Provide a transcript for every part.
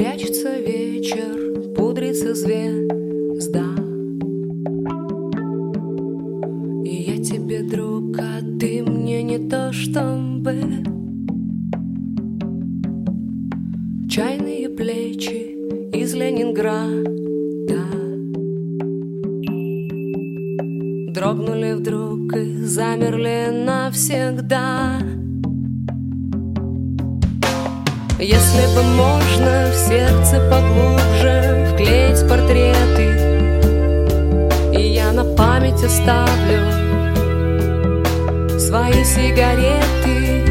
Прячется вечер, пудрится звезда. И я тебе друг, а ты мне не то чтобы. Чайные плечи из Ленинграда дрогнули вдруг и замерли навсегда. Если бы можно в сердце поглубже вклеить портреты, и я на память оставлю свои сигареты.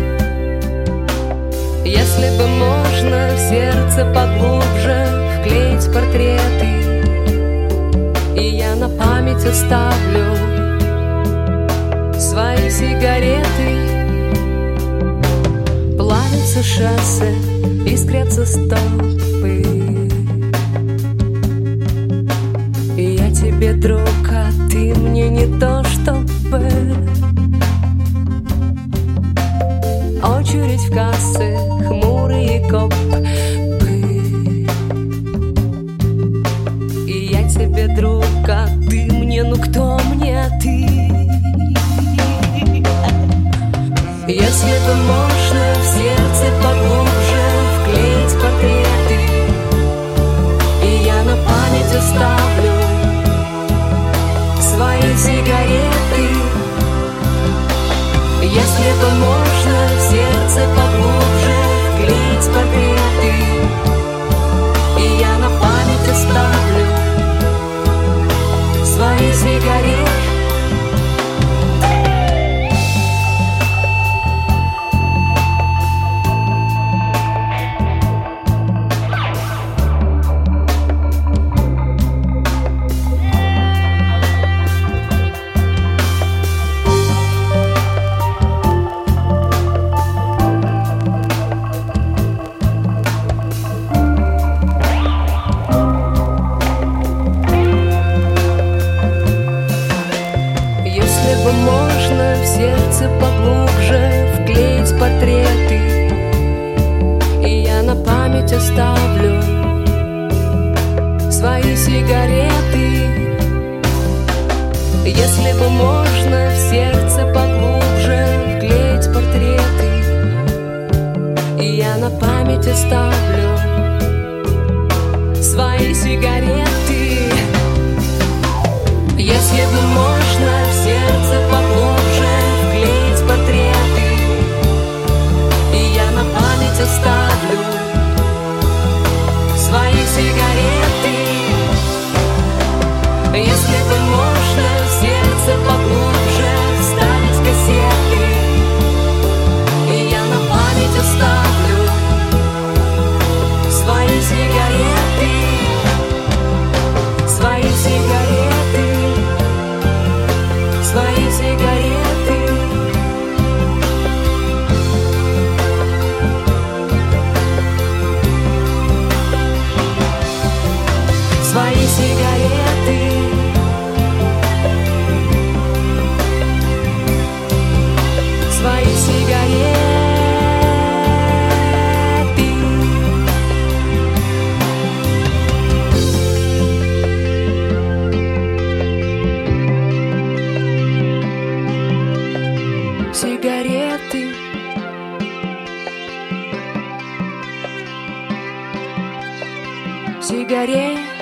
Если бы можно в сердце поглубже вклеить портреты, и я на память оставлю свои сигареты. Плавятся шоссе, искрятся столбы, и я тебе друг, а ты мне не то чтобы. Очередь в кассы, хмурые копы, и я тебе друг, а ты мне, ну кто мне ты? Если бы можно в сердце поглубже вклеить портреты, и я на память оставлю свои сигареты. Если бы можно в сердце поглубже вклеить портреты, и я на память оставлю свои сигареты. Можно в сердце поглубже вклеить портреты, и я на память оставлю свои сигареты. Если бы можно в сердце поглубже вклеить портреты, и я на память оставлю свои сигареты. Если бы можно в сердце поглубже вклеить портреты, и я на память оставлю свои сигареты. Если бы можно в сердце поглубже вставить кассеты, и я на память оставлю свои сигареты, свои сигареты, свои сигареты. Свои сигареты. Свои сигареты. Сигареты. Сигареты.